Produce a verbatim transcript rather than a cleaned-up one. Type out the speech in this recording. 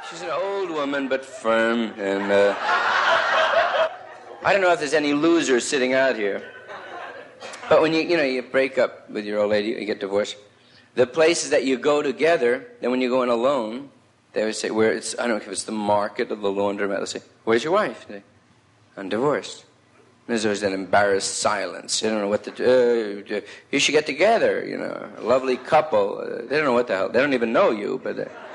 She's an old woman, but firm, and uh, I don't know if there's any losers sitting out here. But when you, you know, you break up with your old lady, you get divorced, the places that you go together, then when you go in alone, they always say, where it's, I don't know if it's the market or the laundromat, they'll say, where's your wife? They say, I'm divorced. And there's always that embarrassed silence. They don't know what to do. Uh, you should get together, you know, a lovely couple. Uh, they don't know what the hell. They don't even know you, but... Uh,